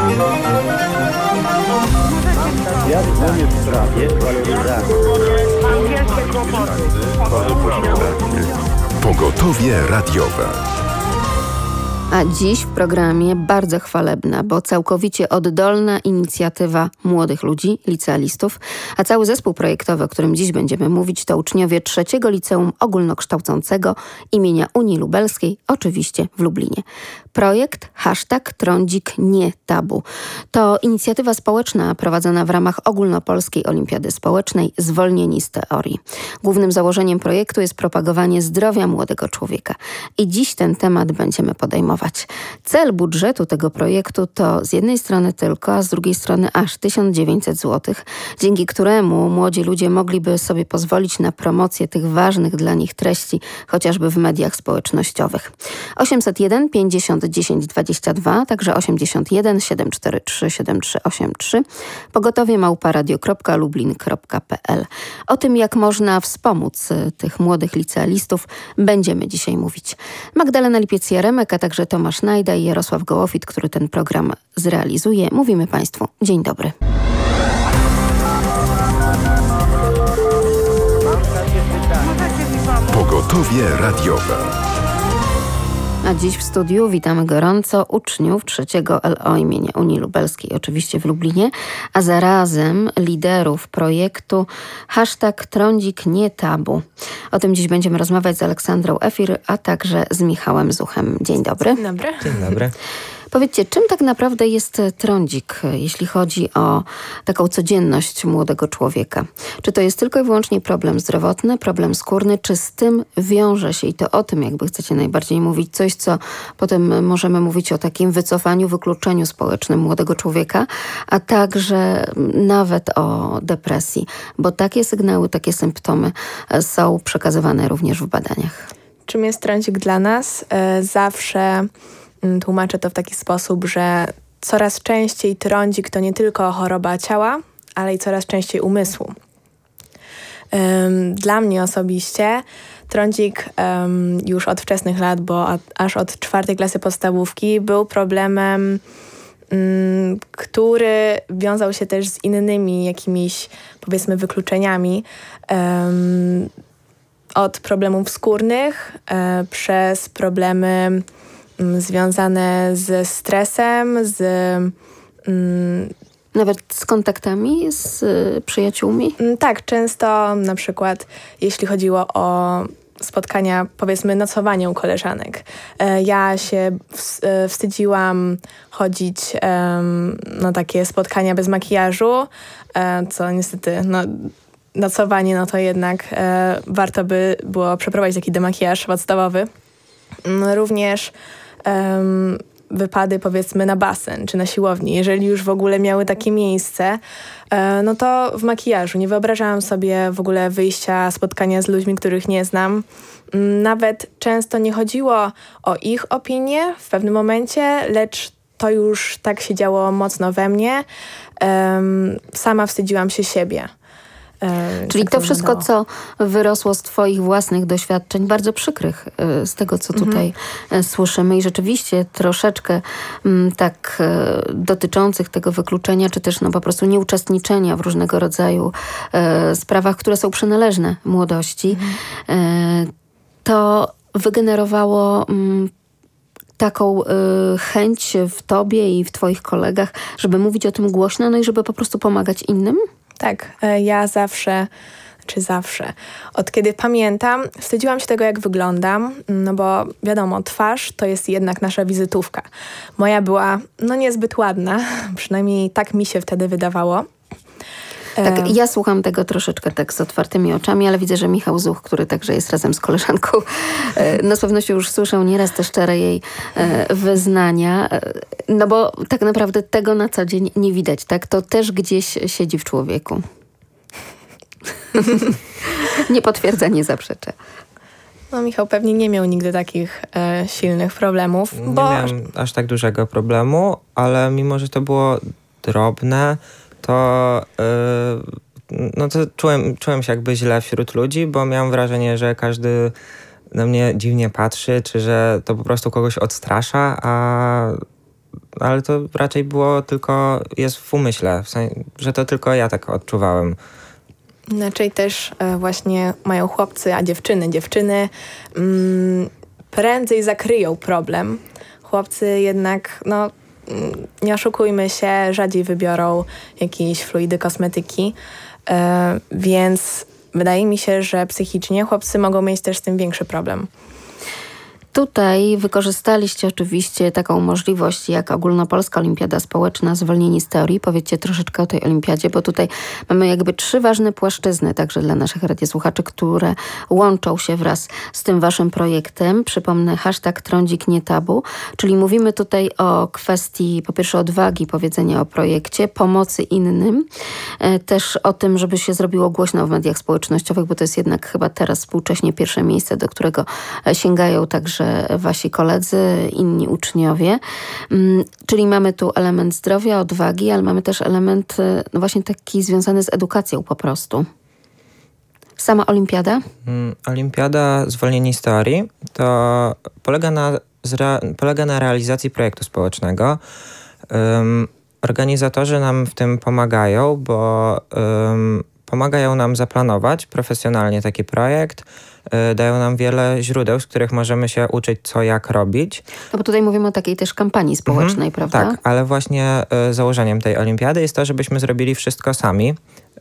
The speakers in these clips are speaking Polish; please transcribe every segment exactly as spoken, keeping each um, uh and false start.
Ja dzwonię w sprawie waloryzacji. Pogotowie radiowe. A dziś w programie bardzo chwalebna, bo całkowicie oddolna inicjatywa młodych ludzi, licealistów, a cały zespół projektowy, o którym dziś będziemy mówić, to uczniowie trzeciego Liceum Ogólnokształcącego imienia Unii Lubelskiej, oczywiście w Lublinie. Projekt hashtag Trądzik nie tabu. To inicjatywa społeczna prowadzona w ramach Ogólnopolskiej Olimpiady Społecznej Zwolnieni z teorii. Głównym założeniem projektu jest propagowanie zdrowia młodego człowieka. I dziś ten temat będziemy podejmować. Cel budżetu tego projektu to z jednej strony tylko, a z drugiej strony aż tysiąc dziewięćset złotych, dzięki któremu młodzi ludzie mogliby sobie pozwolić na promocję tych ważnych dla nich treści, chociażby w mediach społecznościowych. osiemset jeden pięćdziesiąt dziesięć dwadzieścia dwa, także osiemdziesiąt jeden siedem cztery trzy siedem trzy osiem trzy, pogotowie małpa radio kropka lublin kropka p l. O tym, jak można wspomóc tych młodych licealistów, będziemy dzisiaj mówić. Magdalena Lipiec-Jaremek, a także Tomasz Najda i Jarosław Gołofit, który ten program zrealizuje. Mówimy Państwu dzień dobry. Pogotowie radiowe. A dziś w studiu witamy gorąco uczniów trzeciego L O imienia Unii Lubelskiej, oczywiście w Lublinie, a zarazem liderów projektu hashtag Trądzik nie tabu. O tym dziś będziemy rozmawiać z Aleksandrą Efir, a także z Michałem Zuchem. Dzień dobry. Dzień dobry. Dzień dobry. Powiedzcie, czym tak naprawdę jest trądzik, jeśli chodzi o taką codzienność młodego człowieka? Czy to jest tylko i wyłącznie problem zdrowotny, problem skórny, czy z tym wiąże się, i to o tym jakby chcecie najbardziej mówić, coś, co potem możemy mówić o takim wycofaniu, wykluczeniu społecznym młodego człowieka, a także nawet o depresji, bo takie sygnały, takie symptomy są przekazywane również w badaniach. Czym jest trądzik dla nas? Zawsze tłumaczę to w taki sposób, że coraz częściej trądzik to nie tylko choroba ciała, ale i coraz częściej umysłu. Dla mnie osobiście trądzik już od wczesnych lat, bo aż od czwartej klasy podstawówki był problemem, który wiązał się też z innymi jakimiś, powiedzmy, wykluczeniami. Od problemów skórnych przez problemy związane ze stresem, z... Mm, Nawet z kontaktami z y, przyjaciółmi? Tak, często na przykład jeśli chodziło o spotkania, powiedzmy nocowanie u koleżanek. E, ja się w, e, wstydziłam chodzić e, na takie spotkania bez makijażu, e, co niestety... No, nocowanie, no to jednak e, warto by było przeprowadzić taki demakijaż podstawowy. Również um, wypady, powiedzmy, na basen czy na siłowni. Jeżeli już w ogóle miały takie miejsce, e, no to w makijażu. Nie wyobrażałam sobie w ogóle wyjścia, spotkania z ludźmi, których nie znam. Nawet często nie chodziło o ich opinię w pewnym momencie, lecz to już tak się działo mocno we mnie. Um, sama wstydziłam się siebie. Czyli to wszystko, co wyrosło z twoich własnych doświadczeń, bardzo przykrych, z tego, co tutaj mhm. słyszymy, i rzeczywiście troszeczkę m, tak e, dotyczących tego wykluczenia, czy też no po prostu nieuczestniczenia w różnego rodzaju e, sprawach, które są przynależne młodości, mhm. e, to wygenerowało m, taką y, chęć w tobie i w twoich kolegach, żeby mówić o tym głośno, no i żeby po prostu pomagać innym? Tak, ja zawsze, czy zawsze, od kiedy pamiętam, wstydziłam się tego, jak wyglądam, no bo wiadomo, twarz to jest jednak nasza wizytówka. Moja była, no niezbyt ładna, przynajmniej tak mi się wtedy wydawało. Tak, ja słucham tego troszeczkę tak z otwartymi oczami, ale widzę, że Michał Zuch, który także jest razem z koleżanką, no z pewnością już słyszał nieraz te szczere jej wyznania, no bo tak naprawdę tego na co dzień nie widać, tak? To też gdzieś siedzi w człowieku. Nie potwierdza, nie zaprzecza. No Michał pewnie nie miał nigdy takich e, silnych problemów. Nie bo... miałem aż tak dużego problemu, ale mimo, że to było drobne, to, yy, no to czułem, czułem się jakby źle wśród ludzi, bo miałem wrażenie, że każdy na mnie dziwnie patrzy, czy że to po prostu kogoś odstrasza, a ale to raczej było tylko, jest w umyśle, w sensie, że to tylko ja tak odczuwałem. Inaczej też e, właśnie mają chłopcy, a dziewczyny. Dziewczyny mm, prędzej zakryją problem. Chłopcy jednak, no mm, nie oszukujmy się, rzadziej wybiorą jakieś fluidy, kosmetyki, e, więc wydaje mi się, że psychicznie chłopcy mogą mieć też z tym większy problem. Tutaj wykorzystaliście oczywiście taką możliwość jak Ogólnopolska Olimpiada Społeczna Zwolnieni z Teorii. Powiedzcie troszeczkę o tej olimpiadzie, bo tutaj mamy jakby trzy ważne płaszczyzny także dla naszych radiosłuchaczy, które łączą się wraz z tym waszym projektem. Przypomnę hashtag Trądzik nie tabu, czyli mówimy tutaj o kwestii po pierwsze odwagi, powiedzenia o projekcie, pomocy innym, też o tym, żeby się zrobiło głośno w mediach społecznościowych, bo to jest jednak chyba teraz współcześnie pierwsze miejsce, do którego sięgają także wasi koledzy, inni uczniowie. Czyli mamy tu element zdrowia, odwagi, ale mamy też element no właśnie taki związany z edukacją po prostu. Sama olimpiada? Olimpiada Zwolnieni z Teorii to polega na, zre, polega na realizacji projektu społecznego. Um, organizatorzy nam w tym pomagają, bo um, pomagają nam zaplanować profesjonalnie taki projekt, dają nam wiele źródeł, z których możemy się uczyć, co jak robić. No bo tutaj mówimy o takiej też kampanii społecznej, mhm, prawda? Tak, ale właśnie y, założeniem tej olimpiady jest to, żebyśmy zrobili wszystko sami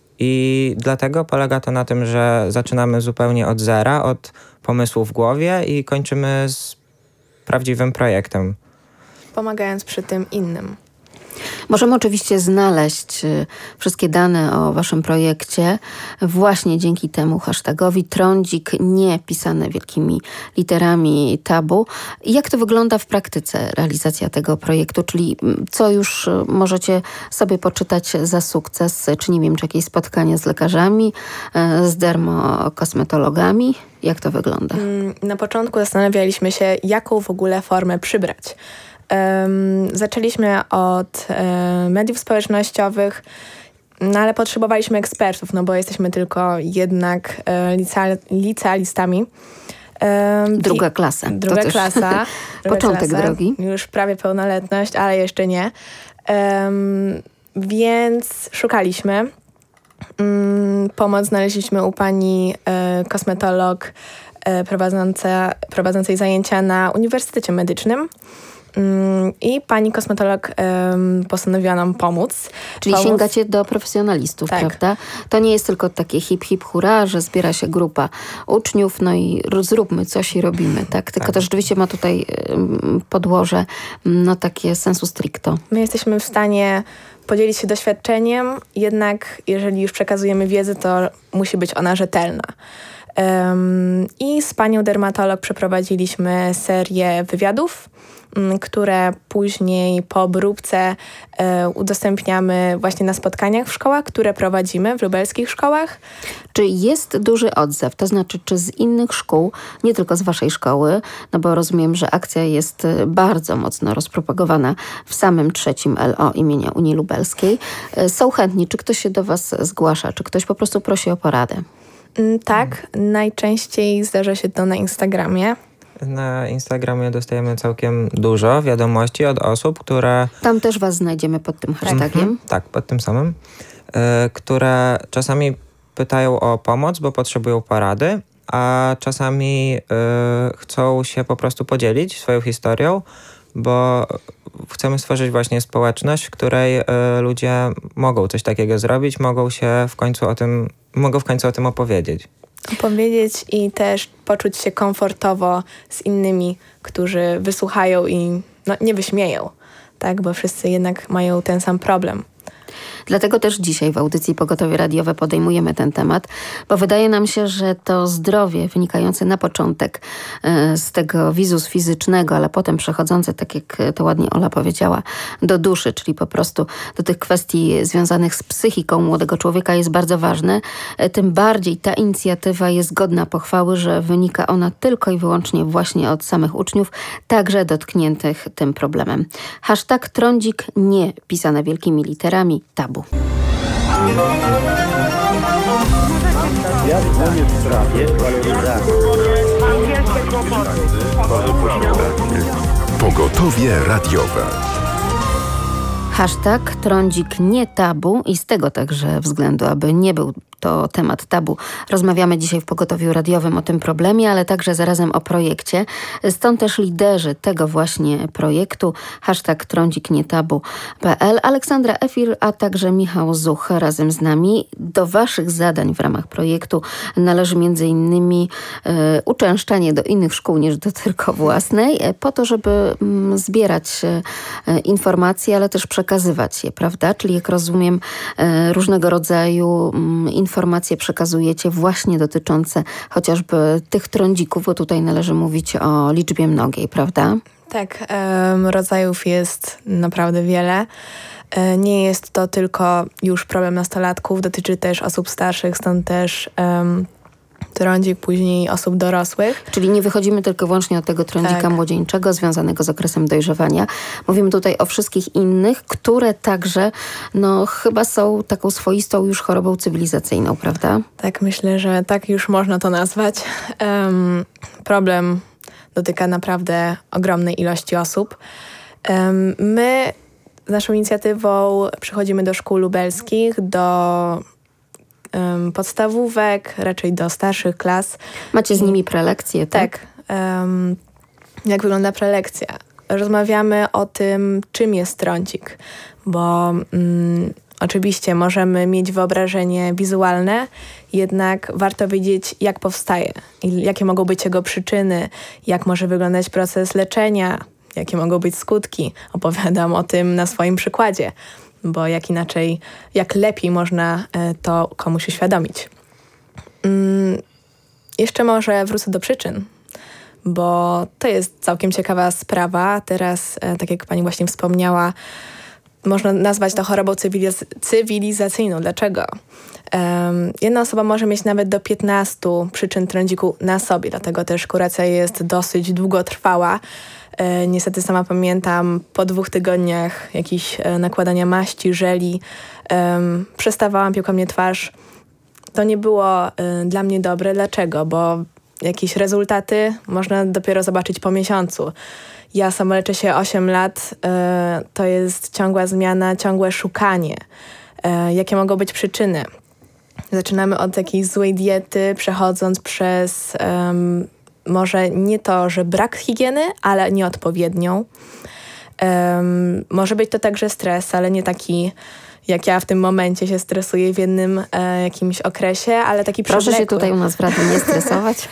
i dlatego polega to na tym, że zaczynamy zupełnie od zera, od pomysłu w głowie i kończymy z prawdziwym projektem. Pomagając przy tym innym. Możemy oczywiście znaleźć wszystkie dane o waszym projekcie właśnie dzięki temu hashtagowi Trądzik nie pisane wielkimi literami tabu. Jak to wygląda w praktyce realizacja tego projektu? Czyli co już możecie sobie poczytać za sukces? Czy nie wiem, czy jakieś spotkania z lekarzami, z dermokosmetologami? Jak to wygląda? Na początku zastanawialiśmy się, jaką w ogóle formę przybrać. Um, zaczęliśmy od um, mediów społecznościowych, no ale potrzebowaliśmy ekspertów, no bo jesteśmy tylko jednak um, liceal, licealistami. Um, druga klasa. Druga to klasa. druga początek klasa, drogi. Już prawie pełnoletność, ale jeszcze nie. Um, więc szukaliśmy. Um, pomoc znaleźliśmy u pani um, kosmetolog um, prowadząca, prowadzącej zajęcia na Uniwersytecie Medycznym. I pani kosmetolog um, postanowiła nam pomóc. Czyli pomóc. sięgacie do profesjonalistów, tak. prawda? To nie jest tylko takie hip, hip, hurra, że zbiera się grupa uczniów, no i zróbmy coś i robimy, tak? Tylko tak. to rzeczywiście ma tutaj um, podłoże, no takie sensu stricto. My jesteśmy w stanie podzielić się doświadczeniem, jednak jeżeli już przekazujemy wiedzę, to musi być ona rzetelna. Um, I z panią dermatolog przeprowadziliśmy serię wywiadów, które później po obróbce e, udostępniamy właśnie na spotkaniach w szkołach, które prowadzimy w lubelskich szkołach. Czy jest duży odzew? To znaczy, czy z innych szkół, nie tylko z waszej szkoły, no bo rozumiem, że akcja jest bardzo mocno rozpropagowana w samym trzecim L O imienia Unii Lubelskiej. Są chętni? Czy ktoś się do was zgłasza? Czy ktoś po prostu prosi o poradę? Tak, najczęściej zdarza się to na Instagramie. Na Instagramie dostajemy całkiem dużo wiadomości od osób, które... Tam też was znajdziemy pod tym hashtagiem. Mhm, tak, pod tym samym. Y, które czasami pytają o pomoc, bo potrzebują porady, a czasami y, chcą się po prostu podzielić swoją historią, bo chcemy stworzyć właśnie społeczność, w której y, ludzie mogą coś takiego zrobić, mogą się w końcu o tym, mogą w końcu o tym opowiedzieć. Opowiedzieć i też poczuć się komfortowo z innymi, którzy wysłuchają i no, nie wyśmieją, tak? Bo wszyscy jednak mają ten sam problem. Dlatego też dzisiaj w audycji Pogotowie Radiowe podejmujemy ten temat, bo wydaje nam się, że to zdrowie wynikające na początek z tego wizus fizycznego, ale potem przechodzące, tak jak to ładnie Ola powiedziała, do duszy, czyli po prostu do tych kwestii związanych z psychiką młodego człowieka jest bardzo ważne. Tym bardziej ta inicjatywa jest godna pochwały, że wynika ona tylko i wyłącznie właśnie od samych uczniów, także dotkniętych tym problemem. Hashtag Trądzik nie pisane wielkimi literami tabu. Wiadomo w sprawie waloryzacji. Pogotowie radiowe. Hashtag trądzik nie tabu i z tego także względu, aby nie był to temat tabu. Rozmawiamy dzisiaj w Pogotowiu Radiowym o tym problemie, ale także zarazem o projekcie. Stąd też liderzy tego właśnie projektu, hashtag trądzik nie tabu kropka p l, Aleksandra Efir, a także Michał Zuch razem z nami. Do waszych zadań w ramach projektu należy między innymi e, uczęszczanie do innych szkół niż do tylko własnej, e, po to, żeby m, zbierać e, informacje, ale też przekazywać je, prawda? Czyli jak rozumiem, e, różnego rodzaju m, informacje przekazujecie właśnie dotyczące chociażby tych trądzików, bo tutaj należy mówić o liczbie mnogiej, prawda? Tak, um, rodzajów jest naprawdę wiele. E, nie jest to tylko już problem nastolatków, dotyczy też osób starszych, stąd też um, trądzik później osób dorosłych. Czyli nie wychodzimy tylko wyłącznie od tego trądzika tak. młodzieńczego związanego z okresem dojrzewania. Mówimy tutaj o wszystkich innych, które także no, chyba są taką swoistą już chorobą cywilizacyjną, prawda? Tak, myślę, że tak już można to nazwać. Um, problem dotyka naprawdę ogromnej ilości osób. Um, my z naszą inicjatywą przychodzimy do szkół lubelskich, do um, podstawówek, raczej do starszych klas. Macie z nimi prelekcje, tak? Tak. Um, jak wygląda prelekcja? Rozmawiamy o tym, czym jest trądzik, bo um, oczywiście możemy mieć wyobrażenie wizualne, jednak warto wiedzieć, jak powstaje i jakie mogą być jego przyczyny, jak może wyglądać proces leczenia, jakie mogą być skutki. Opowiadam o tym na swoim przykładzie, bo jak inaczej, jak lepiej można to komuś uświadomić. Hmm, jeszcze może wrócę do przyczyn, bo to jest całkiem ciekawa sprawa. Teraz, tak jak pani właśnie wspomniała, można nazwać to chorobą cywiliz- cywilizacyjną. Dlaczego? Um, jedna osoba może mieć nawet do piętnastu przyczyn trądziku na sobie, dlatego też kuracja jest dosyć długotrwała. E, niestety sama pamiętam, po dwóch tygodniach jakichś e, nakładania maści, żeli, e, przestawałam, piekła mnie twarz. To nie było e, dla mnie dobre. Dlaczego? Bo jakieś rezultaty można dopiero zobaczyć po miesiącu. Ja sama leczę się osiem lat, e, to jest ciągła zmiana, ciągłe szukanie. E, jakie mogą być przyczyny? Zaczynamy od jakiejś złej diety, przechodząc przez um, może nie to, że brak higieny, ale nieodpowiednią. Um, może być to także stres, ale nie taki, jak ja w tym momencie się stresuję w jednym e, jakimś okresie, ale taki przewlekły. Proszę się tutaj u nas w radiu nie stresować.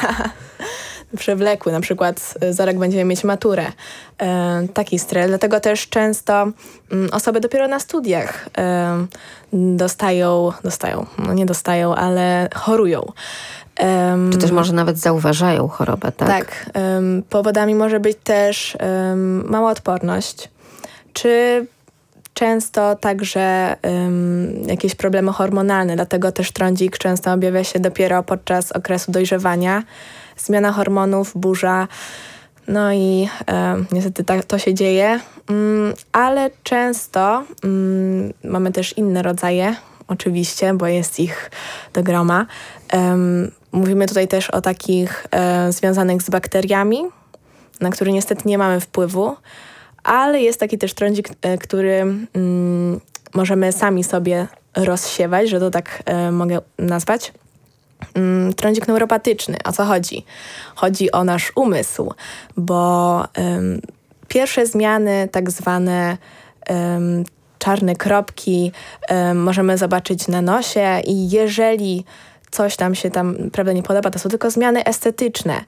Przewlekły, na przykład za rok będziemy mieć maturę. E, taki stres, dlatego też często m, osoby dopiero na studiach e, dostają, dostają, no nie dostają, ale chorują. E, Czy też może nawet zauważają chorobę, tak? Tak. E, powodami może być też e, mała odporność, czy często także um, jakieś problemy hormonalne, dlatego też trądzik często objawia się dopiero podczas okresu dojrzewania. Zmiana hormonów, burza, no i um, niestety tak to się dzieje, um, ale często um, mamy też inne rodzaje, oczywiście, bo jest ich do groma. Um, mówimy tutaj też o takich um, związanych z bakteriami, na które niestety nie mamy wpływu, ale jest taki też trądzik, który mm, możemy sami sobie rozsiewać, że to tak e, mogę nazwać. Mm, trądzik neuropatyczny. O co chodzi? Chodzi o nasz umysł, bo um, pierwsze zmiany, tak zwane um, czarne kropki um, możemy zobaczyć na nosie i jeżeli coś tam się tam prawda nie podoba, to są tylko zmiany estetyczne.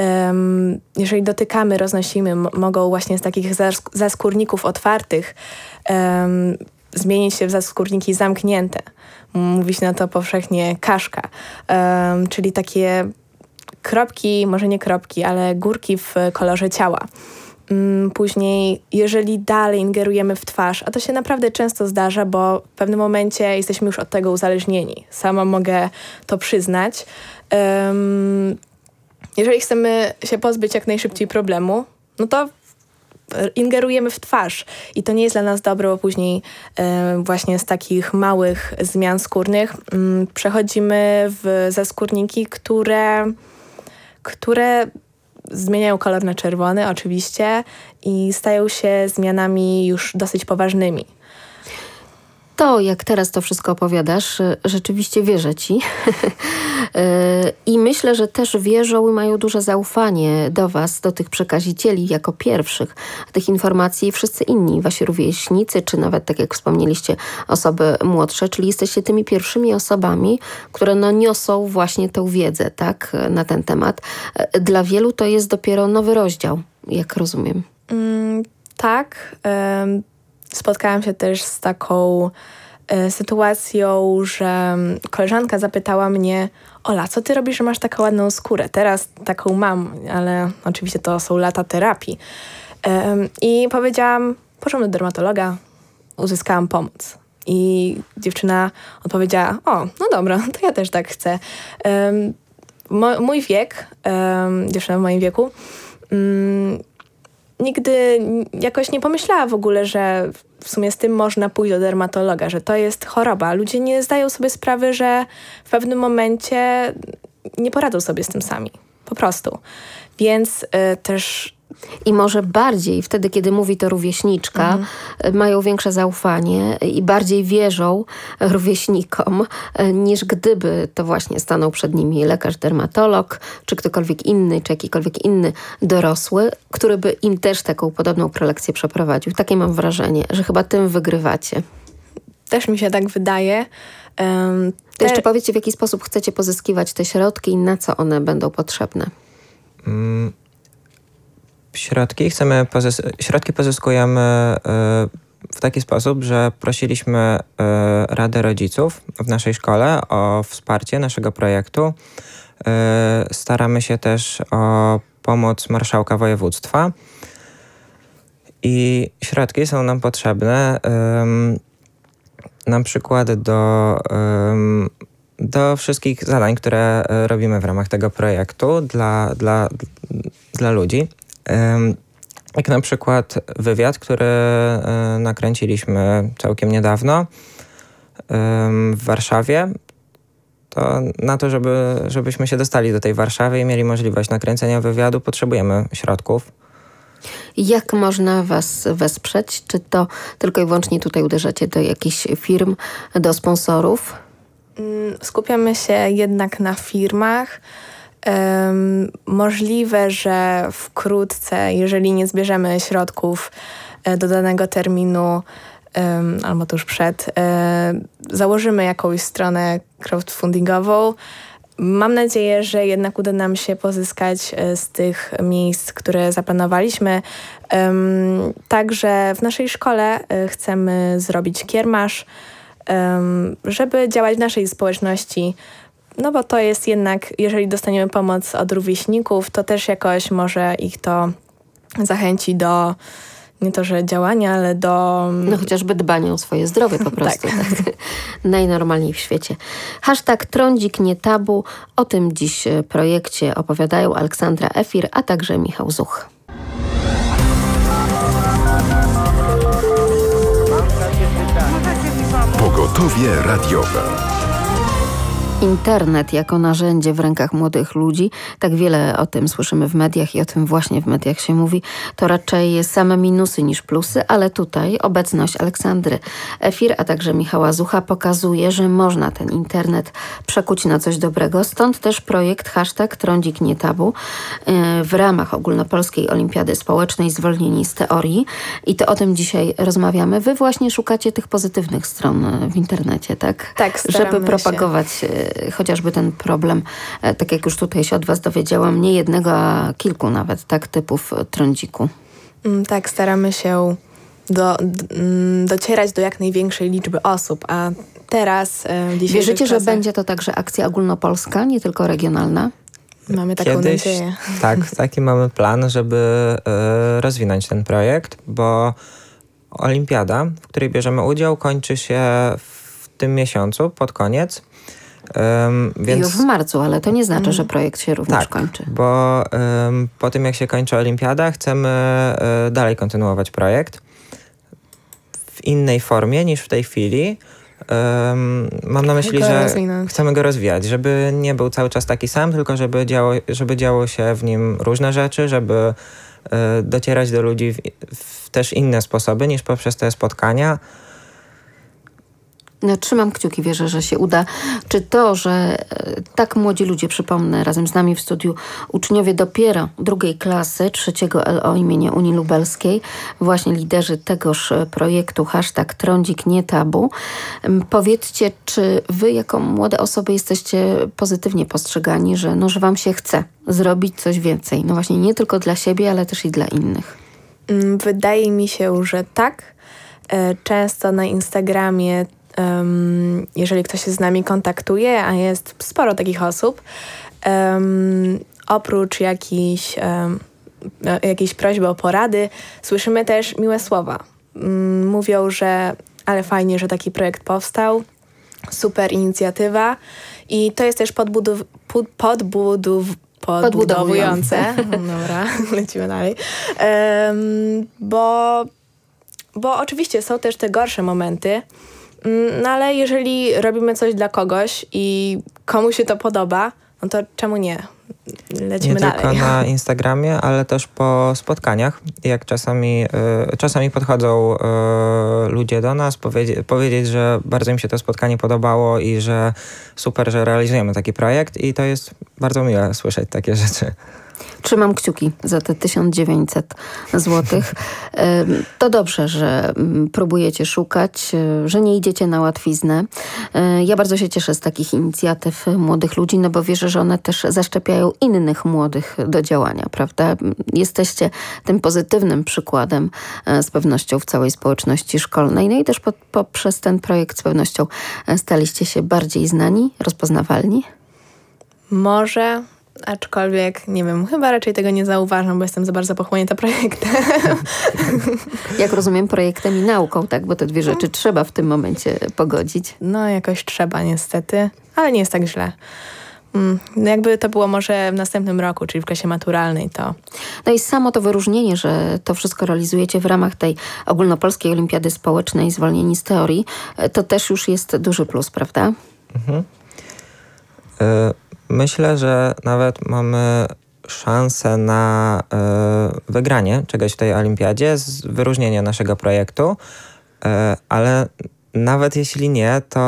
Um, jeżeli dotykamy, roznosimy, m- mogą właśnie z takich zask- zaskórników otwartych um, zmienić się w zaskórniki zamknięte. Mówi się na to powszechnie kaszka, um, czyli takie kropki, może nie kropki, ale górki w kolorze ciała. Um, później, jeżeli dalej ingerujemy w twarz, a to się naprawdę często zdarza, bo w pewnym momencie jesteśmy już od tego uzależnieni. Sama mogę to przyznać. Um, jeżeli chcemy się pozbyć jak najszybciej problemu, no to ingerujemy w twarz i to nie jest dla nas dobre, bo później e, właśnie z takich małych zmian skórnych m, przechodzimy w zaskórniki, które, które zmieniają kolor na czerwony oczywiście i stają się zmianami już dosyć poważnymi. To, jak teraz to wszystko opowiadasz, rzeczywiście wierzę ci. I myślę, że też wierzą i mają duże zaufanie do was, do tych przekazicieli jako pierwszych tych informacji, wszyscy inni, wasi rówieśnicy, czy nawet, tak jak wspomnieliście, osoby młodsze, czyli jesteście tymi pierwszymi osobami, które no niosą właśnie tę wiedzę, tak, na ten temat. Dla wielu to jest dopiero nowy rozdział, jak rozumiem. Mm, tak. Ym, spotkałam się też z taką y, sytuacją, że koleżanka zapytała mnie: Ola, co ty robisz, że masz taką ładną skórę? Teraz taką mam, ale oczywiście to są lata terapii. Ym, I powiedziałam: poszłam do dermatologa, uzyskałam pomoc. I dziewczyna odpowiedziała: o, no dobra, to ja też tak chcę. Ym, mo- mój wiek, ym, dziewczyna w moim wieku, ym, nigdy jakoś nie pomyślała w ogóle, że w sumie z tym można pójść do dermatologa, że to jest choroba. Ludzie nie zdają sobie sprawy, że w pewnym momencie nie poradzą sobie z tym sami. Po prostu. Więc y, też... I może bardziej wtedy, kiedy mówi to rówieśniczka, mhm. mają większe zaufanie i bardziej wierzą rówieśnikom, niż gdyby to właśnie stanął przed nimi lekarz, dermatolog, czy ktokolwiek inny, czy jakikolwiek inny dorosły, który by im też taką podobną prelekcję przeprowadził. Takie mam wrażenie, że chyba tym wygrywacie. Też mi się tak wydaje. Um, to te... jeszcze powiedzcie, w jaki sposób chcecie pozyskiwać te środki i na co one będą potrzebne. Mm. Środki chcemy pozys- środki pozyskujemy y, w taki sposób, że prosiliśmy y, Radę Rodziców w naszej szkole o wsparcie naszego projektu. Y, staramy się też o pomoc marszałka województwa i środki są nam potrzebne y, na przykład do, y, do wszystkich zadań, które robimy w ramach tego projektu dla, dla, dla ludzi. Jak na przykład wywiad, który nakręciliśmy całkiem niedawno w Warszawie, to na to, żeby, żebyśmy się dostali do tej Warszawy i mieli możliwość nakręcenia wywiadu, potrzebujemy środków. Jak można was wesprzeć? Czy to tylko i wyłącznie tutaj uderzacie do jakichś firm, do sponsorów? Skupiamy się jednak na firmach. Um, możliwe, że wkrótce, jeżeli nie zbierzemy środków e, do danego terminu, um, albo tuż przed, e, założymy jakąś stronę crowdfundingową. Mam nadzieję, że jednak uda nam się pozyskać e, z tych miejsc, które zaplanowaliśmy. Um, także w naszej szkole e, chcemy zrobić kiermasz, um, żeby działać w naszej społeczności. No bo to jest jednak, jeżeli dostaniemy pomoc od rówieśników, to też jakoś może ich to zachęci do, nie to, że działania, ale do... No chociażby dbania o swoje zdrowie po prostu. tak. tak. Najnormalniej w świecie. Hashtag Trądzik nie tabu. O tym dziś projekcie opowiadają Aleksandra Efir, a także Michał Zuch. Pogotowie radiowe. Internet jako narzędzie w rękach młodych ludzi, tak wiele o tym słyszymy w mediach i o tym właśnie w mediach się mówi, to raczej same minusy niż plusy, ale tutaj obecność Aleksandry Efir, a także Michała Zucha pokazuje, że można ten internet przekuć na coś dobrego. Stąd też projekt hashtag Trądzik nie tabu w ramach Ogólnopolskiej Olimpiady Społecznej Zwolnieni z teorii. I to o tym dzisiaj rozmawiamy. Wy właśnie szukacie tych pozytywnych stron w internecie, tak? Tak, staramy żeby propagować się. Chociażby ten problem, tak jak już tutaj się od was dowiedziałam, nie jednego, a kilku nawet, tak, typów trądziku. Mm, tak, staramy się do, do, docierać do jak największej liczby osób, a teraz e, w Wierzycie, czasach... że będzie to także akcja ogólnopolska, nie tylko regionalna? Mamy taką Kiedyś, nadzieję. Tak, taki mamy plan, żeby y, rozwinąć ten projekt, bo olimpiada, w której bierzemy udział, kończy się w tym miesiącu, pod koniec. Um, więc... Już w marcu, ale to nie znaczy, mm. że projekt się również tak, kończy. bo um, po tym jak się kończy olimpiada, chcemy y, dalej kontynuować projekt w innej formie niż w tej chwili. um, mam na myśli, Go że rozwinąć. chcemy go rozwijać, żeby nie był cały czas taki sam, tylko żeby działo, żeby działo się w nim różne rzeczy, żeby y, docierać do ludzi w, w też inne sposoby niż poprzez te spotkania. No, trzymam kciuki, wierzę, że się uda. Czy to, że e, tak młodzi ludzie, przypomnę, razem z nami w studiu uczniowie dopiero drugiej klasy trzeciego L O imienia Unii Lubelskiej, właśnie liderzy tegoż projektu hashtag Trądzik nie tabu. Em, Powiedzcie, czy wy jako młode osoby jesteście pozytywnie postrzegani, że, no, że wam się chce zrobić coś więcej? No właśnie nie tylko dla siebie, ale też i dla innych. Mm, Wydaje mi się, że tak. E, Często na Instagramie, em, jeżeli ktoś się z nami kontaktuje, a jest sporo takich osób, em, oprócz jakiejś, em, e, jakiejś prośby o porady, słyszymy też miłe słowa. Mm, Mówią, że ale fajnie, że taki projekt powstał, super inicjatywa i to jest też podbudow- pu- podbudow- podbudowujące. Dobra, lecimy dalej. Um, bo, bo oczywiście są też te gorsze momenty, mm, no ale jeżeli robimy coś dla kogoś i komu się to podoba, no to czemu nie? Lecimy Nie dalej. tylko na Instagramie, ale też po spotkaniach. Jak czasami, y, czasami podchodzą y, ludzie do nas powiedzieć, powiedzieć, że bardzo im się to spotkanie podobało i że super, że realizujemy taki projekt i to jest bardzo miłe słyszeć takie rzeczy. Trzymam kciuki za te tysiąc dziewięćset złotych. Ym, To dobrze, że mm, próbujecie szukać, y, że nie idziecie na łatwiznę. Y, Ja bardzo się cieszę z takich inicjatyw młodych ludzi, no bo wierzę, że one też zaszczepiają innych młodych do działania, prawda? Jesteście tym pozytywnym przykładem y, z pewnością w całej społeczności szkolnej. No i też po, poprzez ten projekt z pewnością y, staliście się bardziej znani, rozpoznawalni. Może, aczkolwiek, nie wiem, chyba raczej tego nie zauważam, bo jestem za bardzo pochłonięta projektem. Jak rozumiem, projektem i nauką, tak? Bo te dwie rzeczy trzeba w tym momencie pogodzić. No jakoś trzeba niestety, ale nie jest tak źle. Mm, no jakby to było może w następnym roku, czyli w klasie maturalnej, to No i samo to wyróżnienie, że to wszystko realizujecie w ramach tej ogólnopolskiej olimpiady społecznej Zwolnieni z teorii, to też już jest duży plus, prawda? Mhm. Y, Myślę, że nawet mamy szansę na y, wygranie czegoś w tej olimpiadzie z wyróżnienia naszego projektu, y, ale nawet jeśli nie, to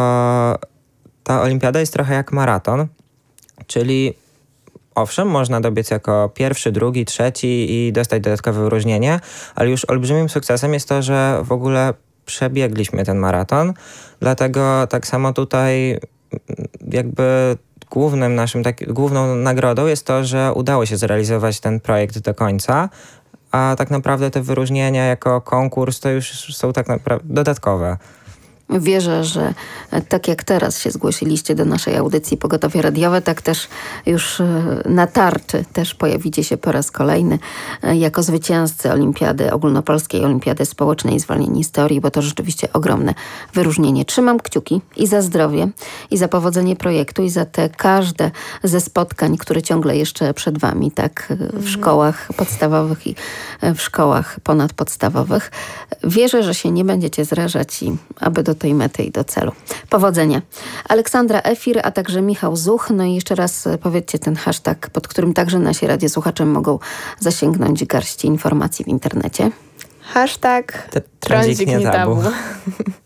ta olimpiada jest trochę jak maraton, czyli owszem, można dobiec jako pierwszy, drugi, trzeci i dostać dodatkowe wyróżnienie, ale już olbrzymim sukcesem jest to, że w ogóle przebiegliśmy ten maraton, dlatego tak samo tutaj jakby głównym naszym, tak, główną nagrodą jest to, że udało się zrealizować ten projekt do końca, a tak naprawdę te wyróżnienia jako konkurs to już są tak naprawdę dodatkowe. Wierzę, że tak jak teraz się zgłosiliście do naszej audycji Pogotowie Radiowe, tak też już na tarczy też pojawicie się po raz kolejny jako zwycięzcy Olimpiady, Ogólnopolskiej Olimpiady Społecznej Zwolnieni z teorii, bo to rzeczywiście ogromne wyróżnienie. Trzymam kciuki i za zdrowie, i za powodzenie projektu, i za te każde ze spotkań, które ciągle jeszcze przed wami, tak w szkołach podstawowych i w szkołach ponadpodstawowych. Wierzę, że się nie będziecie zrażać i aby do tej mety i do celu. Powodzenia. Aleksandra Efir, a także Michał Zuch. No i jeszcze raz powiedzcie ten hashtag, pod którym także nasi radiosłuchacze mogą zasięgnąć garści informacji w internecie. hashtag Te- Trądzik nie tabu.